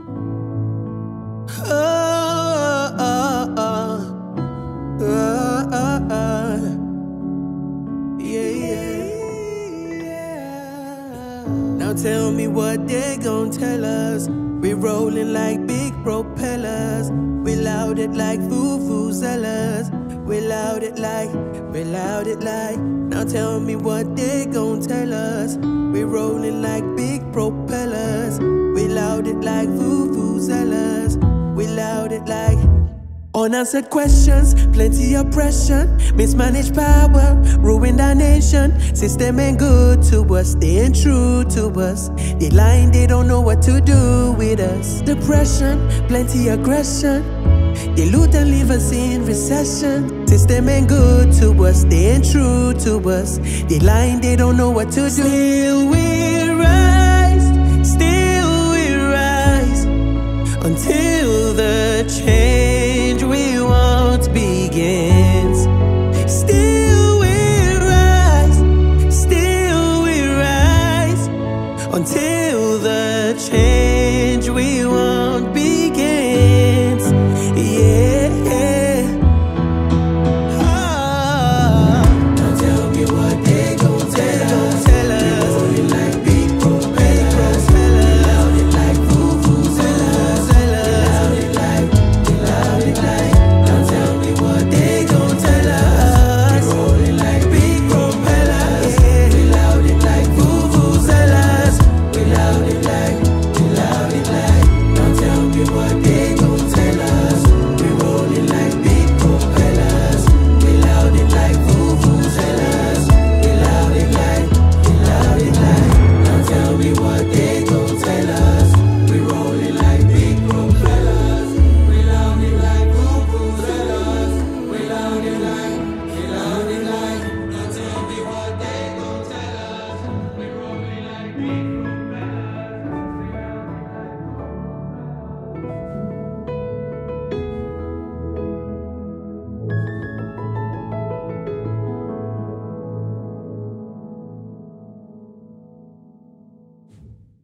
Oh, oh, oh, oh, oh, oh. Yeah, yeah. Now tell me what they gon' tell us. We rolling like big propellers. We loud it like vuvuzelas. We loud it like. Now tell me what they gon' tell us. We rolling like big propellers. We loud it like vuvuzelas. We loud it like. Unanswered questions, plenty oppression, mismanaged power, ruined our nation. System ain't good to us, they ain't true to us. They lying, they don't know what to do with us. Depression, plenty aggression. They loot and leave us in recession. System ain't good to us, they ain't true to us. They lying, they don't know what to do. Still we rise until the change.